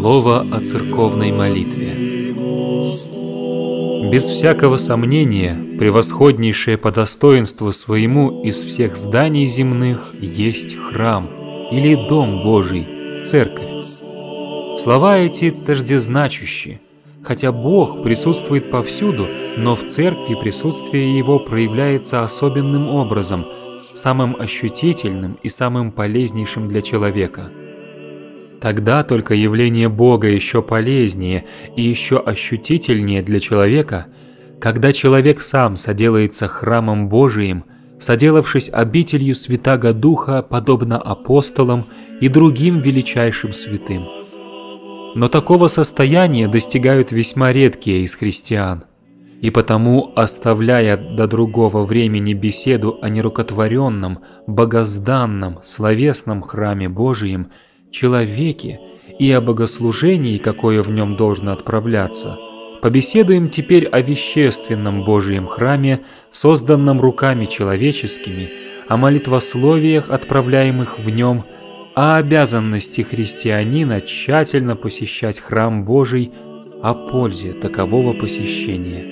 Слово о церковной молитве. Без всякого сомнения, превосходнейшее по достоинству своему из всех зданий земных есть храм или дом Божий, церковь. Слова эти тождезначущи, хотя Бог присутствует повсюду, но в церкви присутствие Его проявляется особенным образом, самым ощутительным и самым полезнейшим для человека. Тогда только явление Бога еще полезнее и еще ощутительнее для человека, когда человек сам соделается храмом Божиим, соделавшись обителью Святаго Духа, подобно апостолам и другим величайшим святым. Но такого состояния достигают весьма редкие из христиан, и потому, оставляя до другого времени беседу о нерукотворенном, богозданном, словесном храме Божием, человеке и о богослужении, какое в нем должно отправляться, побеседуем теперь о вещественном Божьем храме, созданном руками человеческими, о молитвословиях, отправляемых в нем, о обязанности христианина тщательно посещать храм Божий, о пользе такового посещения.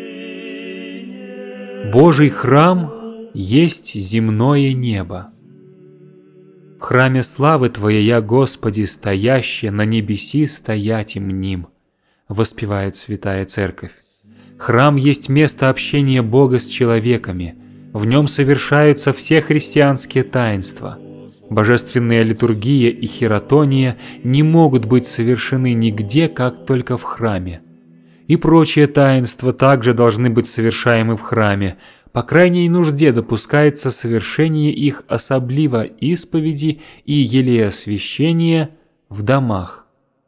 Божий храм есть земное небо. В храме славы Твоей, Господи, стояще на небеси стоять им ним, воспевает Святая Церковь. Храм есть место общения Бога с человеками, в нем совершаются все христианские таинства. Божественная литургия и хиротония не могут быть совершены нигде, как только в храме. И прочие таинства также должны быть совершаемы в храме. По крайней нужде допускается совершение их особливо исповеди и елеосвящения в домах.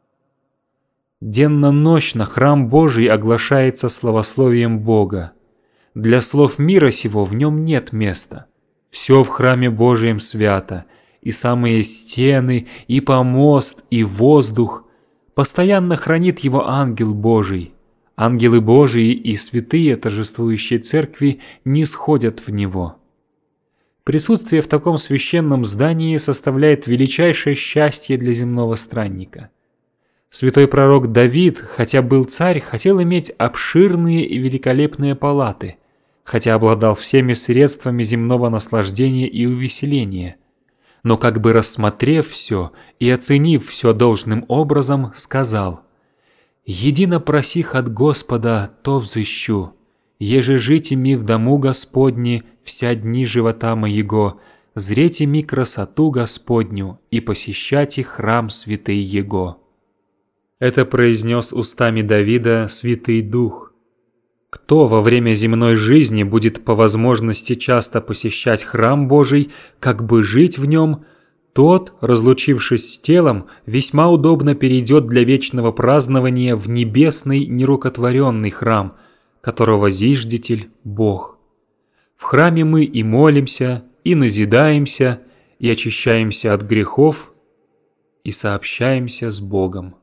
Денно-нощно храм Божий оглашается славословием Бога. Для слов мира сего в нем нет места. Все в храме Божием свято, и самые стены, и помост, и воздух. Постоянно хранит его ангел Божий. Ангелы Божии и святые торжествующие церкви не сходят в него. Присутствие в таком священном здании составляет величайшее счастье для земного странника. Святой пророк Давид, хотя был царь, хотел иметь обширные и великолепные палаты, хотя обладал всеми средствами земного наслаждения и увеселения, но как бы рассмотрев все и оценив все должным образом, сказал: «Едино просих от Господа, то взыщу, еже жите ми в дому Господне вся дни живота моего, зрете ми красоту Господню и посещайте храм святый Его». Это произнес устами Давида Святый Дух. Кто во время земной жизни будет по возможности часто посещать храм Божий, как бы жить в нем, тот, разлучившись с телом, весьма удобно перейдет для вечного празднования в небесный нерукотворенный храм, которого зиждитель Бог. В храме мы и молимся, и назидаемся, и очищаемся от грехов, и сообщаемся с Богом.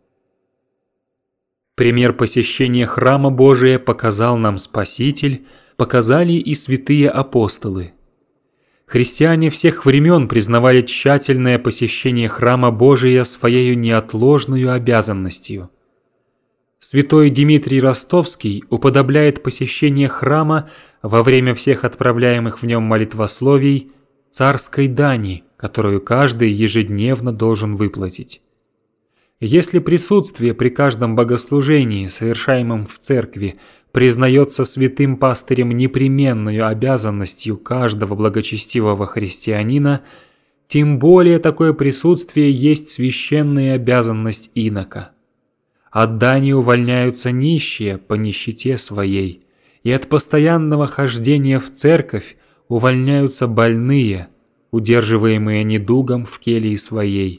Пример посещения храма Божия показал нам Спаситель, показали и святые апостолы. Христиане всех времен признавали тщательное посещение храма Божия своею неотложную обязанностью. Святой Дмитрий Ростовский уподобляет посещение храма во время всех отправляемых в нем молитвословий царской дани, которую каждый ежедневно должен выплатить. Если присутствие при каждом богослужении, совершаемом в церкви, признается святым пастырем непременную обязанностью каждого благочестивого христианина, тем более такое присутствие есть священная обязанность инока. От дани увольняются нищие по нищете своей, и от постоянного хождения в церковь увольняются больные, удерживаемые недугом в келье своей.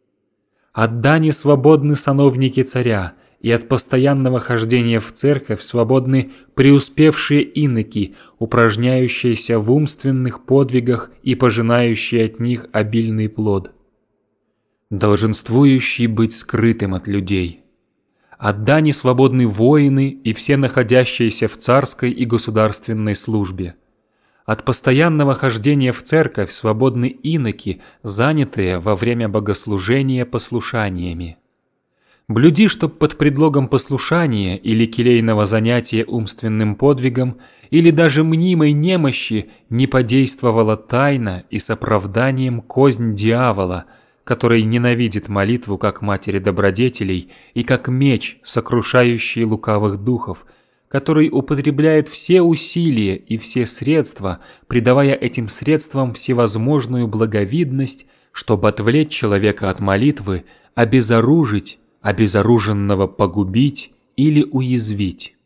От дани свободны сановники царя, и от постоянного хождения в церковь свободны преуспевшие иноки, упражняющиеся в умственных подвигах и пожинающие от них обильный плод, долженствующий быть скрытым от людей. От дани свободны воины и все находящиеся в царской и государственной службе. От постоянного хождения в церковь свободны иноки, занятые во время богослужения послушаниями. Блюди, чтоб под предлогом послушания или келейного занятия умственным подвигом, или даже мнимой немощи не подействовала тайна и с оправданием кознь дьявола, который ненавидит молитву как матери добродетелей и как меч, сокрушающий лукавых духов, который употребляет все усилия и все средства, придавая этим средствам всевозможную благовидность, чтобы отвлечь человека от молитвы, обезоружить, обезоруженного погубить или уязвить.